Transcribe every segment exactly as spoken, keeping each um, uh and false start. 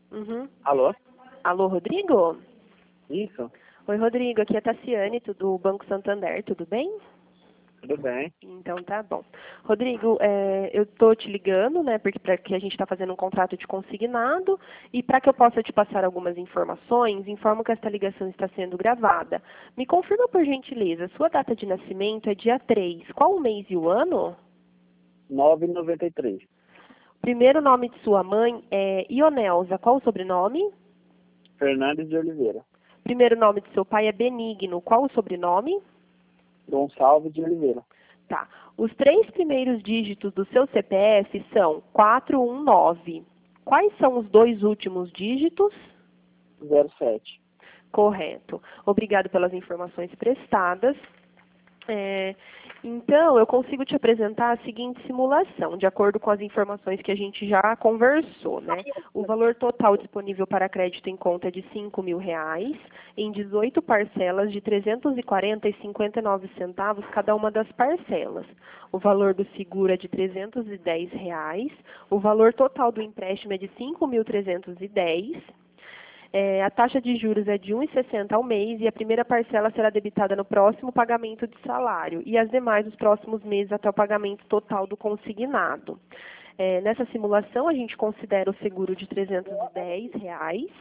Uhum. Alô? Alô, Rodrigo? Isso? Oi, Rodrigo. Aqui é a Tassiane, do Banco Santander. Tudo bem? Tudo bem? Então tá bom. Rodrigo, é, eu estou te ligando, né, porque para que a gente está fazendo um contrato de consignado e para que eu possa te passar algumas informações, informo que esta ligação está sendo gravada. Me confirma, por gentileza, sua data de nascimento é dia três. Qual o mês e o ano? nove e noventa e três. Primeiro nome de sua mãe é Ionelza. Qual o sobrenome? Fernandes de Oliveira. Primeiro nome de seu pai é Benigno. Qual o sobrenome? Gonçalves de Oliveira. Tá. Os três primeiros dígitos do seu C P F são quatro um nove. Quais são os dois últimos dígitos? zero sete. Correto. Obrigado pelas informações prestadas. É, então, eu consigo te apresentar a seguinte simulação, de acordo com as informações que a gente já conversou, né? O valor total disponível para crédito em conta é de cinco mil reais, em dezoito parcelas de trezentos e quarenta reais e cinquenta e nove centavos cada uma das parcelas. O valor do seguro é de trezentos e dez reais, o valor total do empréstimo é de cinco mil trezentos e dez reais. É, a taxa de juros é de um vírgula sessenta ao mês e a primeira parcela será debitada no próximo pagamento de salário e as demais nos próximos meses até o pagamento total do consignado. É, nessa simulação, a gente considera o seguro de trezentos e dez reais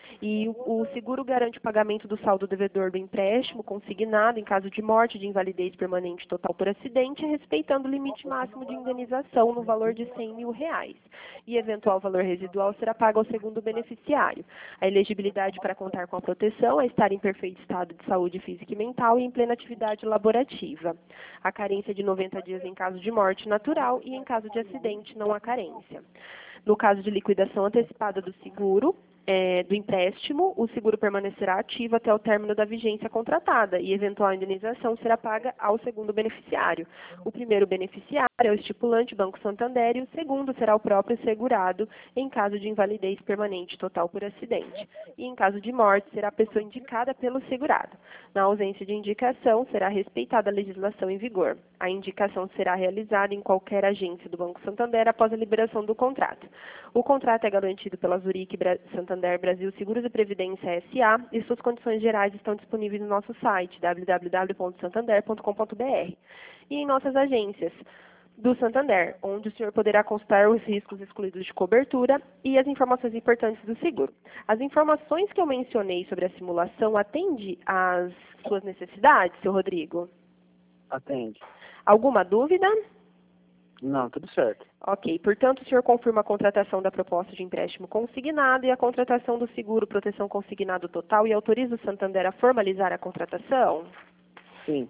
e o, o seguro garante o pagamento do saldo devedor do empréstimo consignado em caso de morte, de invalidez permanente total por acidente, respeitando o limite máximo de indenização no valor de cem mil reais. E eventual valor residual será pago ao segundo beneficiário. A elegibilidade para contar com a proteção é estar em perfeito estado de saúde física e mental e em plena atividade laborativa. A carência de noventa dias em caso de morte natural e em caso de acidente não há carência. No caso de liquidação antecipada do seguro, é, do empréstimo, o seguro permanecerá ativo até o término da vigência contratada e eventual indenização será paga ao segundo beneficiário. O primeiro beneficiário é o estipulante Banco Santander e o segundo será o próprio segurado em caso de invalidez permanente total por acidente. E em caso de morte, será a pessoa indicada pelo segurado. Na ausência de indicação, será respeitada a legislação em vigor. A indicação será realizada em qualquer agência do Banco Santander após a liberação do contrato. O contrato é garantido pela Zurique Santander Brasil Seguros e Previdência S A e suas condições gerais estão disponíveis no nosso site w w w ponto santander ponto com ponto b r e em nossas agências do Santander, onde o senhor poderá consultar os riscos excluídos de cobertura e as informações importantes do seguro. As informações que eu mencionei sobre a simulação atende às suas necessidades, seu Rodrigo? Atende. Alguma dúvida? Não, tudo certo. Ok, portanto, o senhor confirma a contratação da proposta de empréstimo consignado e a contratação do seguro proteção consignado total e autoriza o Santander a formalizar a contratação? Sim.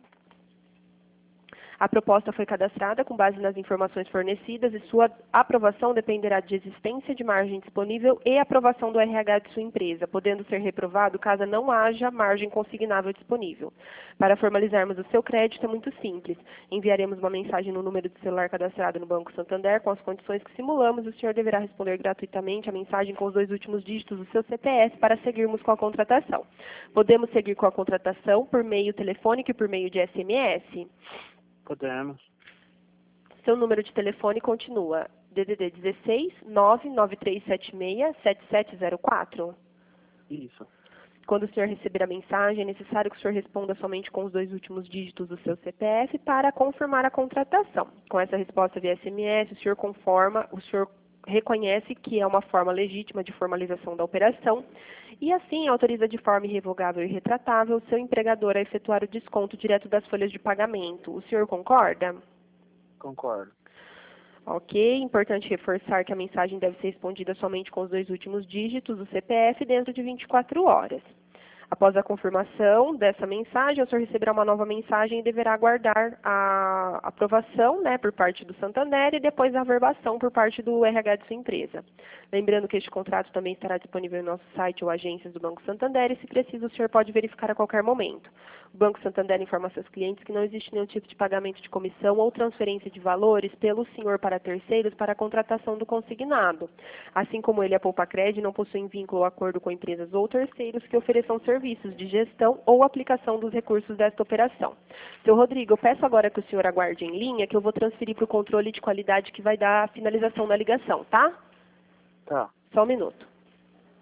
A proposta foi cadastrada com base nas informações fornecidas e sua aprovação dependerá de existência de margem disponível e aprovação do R H de sua empresa, podendo ser reprovado caso não haja margem consignável disponível. Para formalizarmos o seu crédito é muito simples. Enviaremos uma mensagem no número de celular cadastrado no Banco Santander com as condições que simulamos e o senhor deverá responder gratuitamente a mensagem com os dois últimos dígitos do seu C P F para seguirmos com a contratação. Podemos seguir com a contratação por meio telefônico e por meio de S M S? Podemos. Seu número de telefone continua D D D dezesseis, nove nove três sete seis, sete sete zero quatro. Isso. Quando o senhor receber a mensagem, é necessário que o senhor responda somente com os dois últimos dígitos do seu C P F para confirmar a contratação. Com essa resposta via S M S, o senhor conforma, o senhor reconhece que é uma forma legítima de formalização da operação e, assim, autoriza de forma irrevogável e retratável o seu empregador a efetuar o desconto direto das folhas de pagamento. O senhor concorda? Concordo. Ok, importante reforçar que a mensagem deve ser respondida somente com os dois últimos dígitos do C P F dentro de vinte e quatro horas. Após a confirmação dessa mensagem, o senhor receberá uma nova mensagem e deverá aguardar a aprovação, né, por parte do Santander e depois a averbação por parte do R H de sua empresa. Lembrando que este contrato também estará disponível no nosso site ou agências do Banco Santander e, se preciso, o senhor pode verificar a qualquer momento. O Banco Santander informa seus clientes que não existe nenhum tipo de pagamento de comissão ou transferência de valores pelo senhor para terceiros para a contratação do consignado. Assim como ele, a Poupacred não possuem vínculo ou acordo com empresas ou terceiros que ofereçam serviços de gestão ou aplicação dos recursos desta operação. Seu Rodrigo, eu peço agora que o senhor aguarde em linha, que eu vou transferir para o controle de qualidade que vai dar a finalização da ligação, tá? Tá. Só um minuto.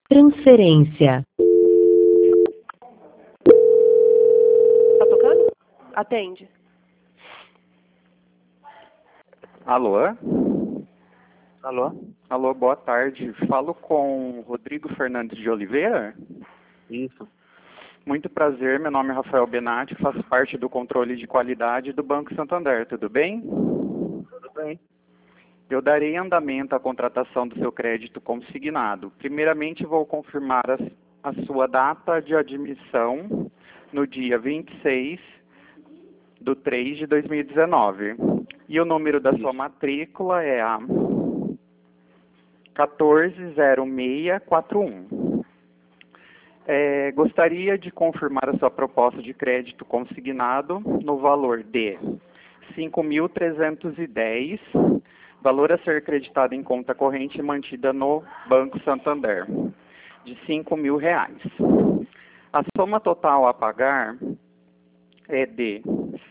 Transferência. Tá tocando? Atende. Alô? Alô? Alô, boa tarde. Falo com Rodrigo Fernandes de Oliveira? Isso. Muito prazer, meu nome é Rafael Benatti, faço parte do controle de qualidade do Banco Santander, tudo bem? Tudo bem. Eu darei andamento à contratação do seu crédito consignado. Primeiramente, vou confirmar a, a sua data de admissão no dia vinte e seis de três de dois mil e dezenove. E o número da sua matrícula é a quatorze zero seis quatro um. É, gostaria de confirmar a sua proposta de crédito consignado no valor de cinco mil trezentos e dez, valor a ser creditado em conta corrente mantida no Banco Santander, de cinco mil reais. A soma total a pagar é de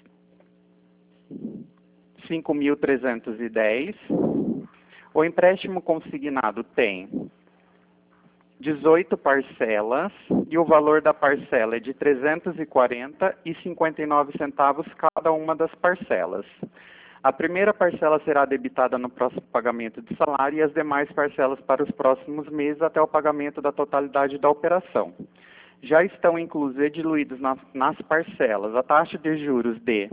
cinco mil trezentos e dez. O empréstimo consignado tem dezoito parcelas e o valor da parcela é de trezentos e quarenta reais e cinquenta e nove centavos cada uma das parcelas. A primeira parcela será debitada no próximo pagamento de salário e as demais parcelas para os próximos meses até o pagamento da totalidade da operação. Já estão inclusos e diluídos nas, nas parcelas a taxa de juros de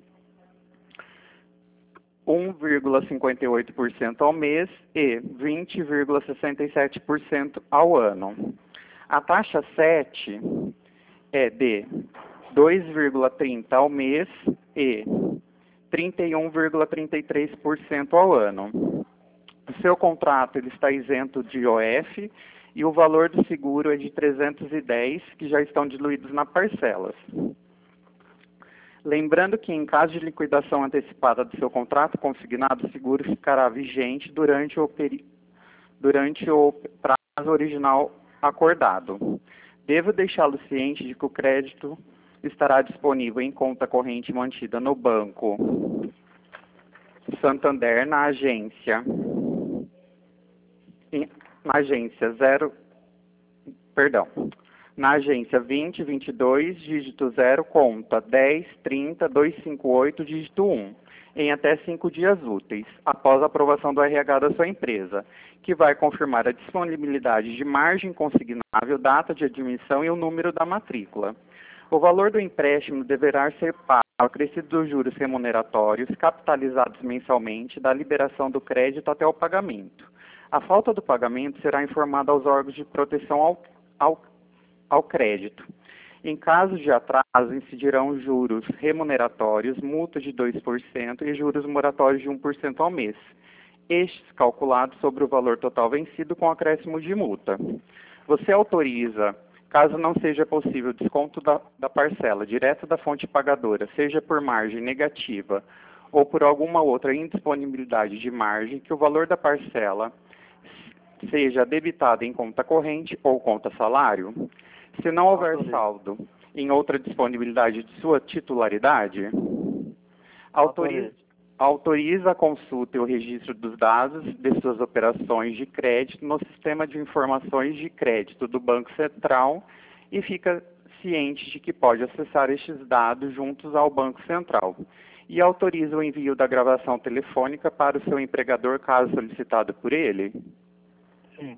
um vírgula cinquenta e oito por cento ao mês e vinte vírgula sessenta e sete por cento ao ano. A taxa sete é de dois vírgula trinta por cento ao mês e trinta e um vírgula trinta e três por cento ao ano. O seu contrato ele está isento de I O F e o valor do seguro é de trezentos e dez, que já estão diluídos nas parcelas. Lembrando que, em caso de liquidação antecipada do seu contrato consignado, o seguro ficará vigente durante o, peri... durante o prazo original acordado. Devo deixá-lo ciente de que o crédito estará disponível em conta corrente mantida no Banco Santander na agência, em... na agência zero, perdão, na agência vinte vinte e dois, dígito zero, conta dez trinta duzentos e cinquenta e oito, dígito um, em até cinco dias úteis, após a aprovação do R H da sua empresa, que vai confirmar a disponibilidade de margem consignável, data de admissão e o número da matrícula. O valor do empréstimo deverá ser pago ao acrescido dos juros remuneratórios, capitalizados mensalmente, da liberação do crédito até o pagamento. A falta do pagamento será informada aos órgãos de proteção ao, ao ao crédito. Em caso de atraso, incidirão juros remuneratórios, multa de dois por cento e juros moratórios de um por cento ao mês, estes calculados sobre o valor total vencido com acréscimo de multa. Você autoriza, caso não seja possível desconto da, da parcela direto da fonte pagadora, seja por margem negativa ou por alguma outra indisponibilidade de margem, que o valor da parcela seja debitado em conta corrente ou conta salário? Se não houver saldo em outra disponibilidade de sua titularidade, autoriza, autoriza a consulta e o registro dos dados de suas operações de crédito no sistema de informações de crédito do Banco Central e fica ciente de que pode acessar estes dados juntos ao Banco Central. E autoriza o envio da gravação telefônica para o seu empregador, caso solicitado por ele? Sim.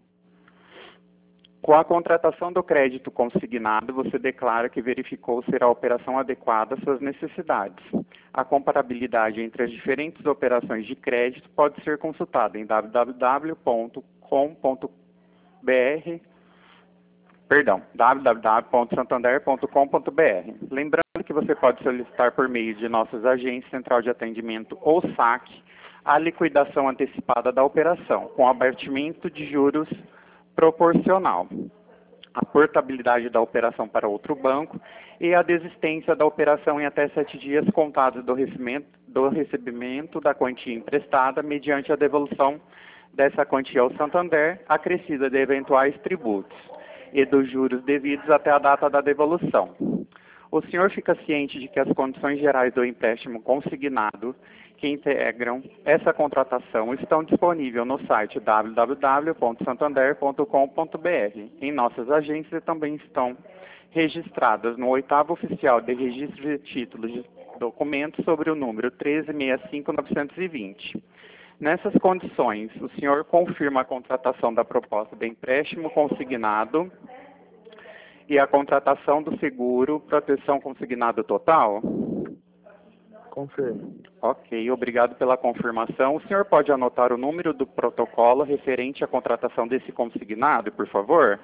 Com a contratação do crédito consignado, você declara que verificou ser a operação adequada às suas necessidades. A comparabilidade entre as diferentes operações de crédito pode ser consultada em w w w ponto com ponto b r, perdão, w w w ponto santander ponto com ponto b r. Lembrando que você pode solicitar por meio de nossas agências, Central de Atendimento ou S A C, a liquidação antecipada da operação, com abatimento de juros proporcional, a portabilidade da operação para outro banco e a desistência da operação em até sete dias contados do recebimento, do recebimento da quantia emprestada, mediante a devolução dessa quantia ao Santander, acrescida de eventuais tributos e dos juros devidos até a data da devolução. O senhor fica ciente de que as condições gerais do empréstimo consignado que integram essa contratação estão disponíveis no site w w w ponto santander ponto com ponto b r. Em nossas agências também estão registradas no oitavo oficial de registro de títulos de documentos sobre o número treze mil sessenta e cinco mil novecentos e vinte. Nessas condições, o senhor confirma a contratação da proposta de empréstimo consignado e a contratação do seguro proteção consignado total? Confirmo. Ok, obrigado pela confirmação. O senhor pode anotar o número do protocolo referente à contratação desse consignado, por favor?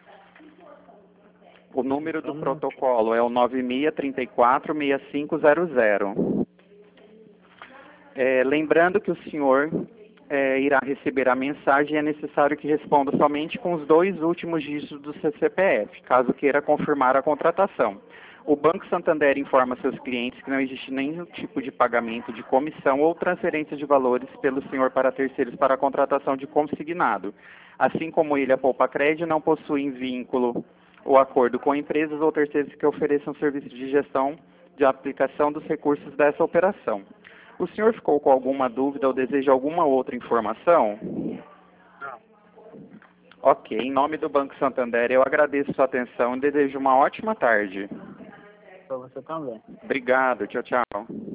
O número do protocolo é o nove seis três quatro seis cinco zero zero. É, lembrando que o senhor é, irá receber a mensagem, é necessário que responda somente com os dois últimos dígitos do seu C P F, caso queira confirmar a contratação. O Banco Santander informa seus clientes que não existe nenhum tipo de pagamento de comissão ou transferência de valores pelo senhor para terceiros para a contratação de consignado. Assim como ele, a Poupa Crédito não possui vínculo ou acordo com empresas ou terceiros que ofereçam serviços de gestão de aplicação dos recursos dessa operação. O senhor ficou com alguma dúvida ou deseja alguma outra informação? Não. Ok, em nome do Banco Santander, eu agradeço sua atenção e desejo uma ótima tarde. Para você também. Obrigado, tchau, tchau.